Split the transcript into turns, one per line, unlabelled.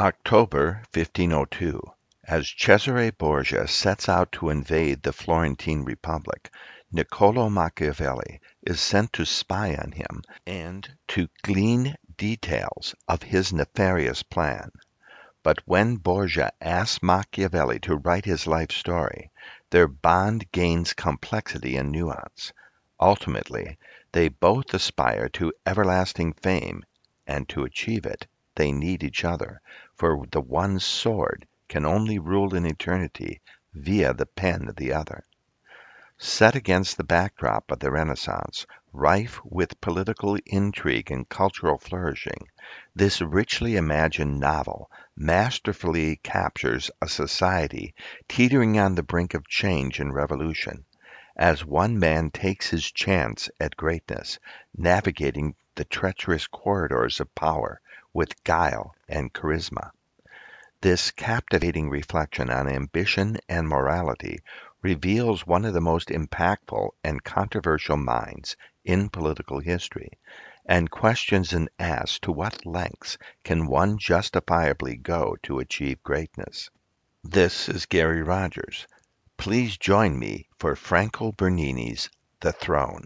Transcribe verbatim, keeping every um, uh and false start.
October fifteen oh two. As Cesare Borgia sets out to invade the Florentine Republic, Niccolo Machiavelli is sent to spy on him and to glean details of his nefarious plan. But when Borgia asks Machiavelli to write his life story, their bond gains complexity and nuance. Ultimately, they both aspire to everlasting fame, and to achieve it, they need each other, for the one's sword can only rule in eternity via the pen of the other. Set against the backdrop of the Renaissance, rife with political intrigue and cultural flourishing, this richly imagined novel masterfully captures a society teetering on the brink of change and revolution, as one man takes his chance at greatness, navigating the treacherous corridors of power with guile and charisma. This captivating reflection on ambition and morality reveals one of the most impactful and controversial minds in political history, and questions and asks to what lengths can one justifiably go to achieve greatness. This is Gary Rogers. Please join me for Franco Bernini's The Throne.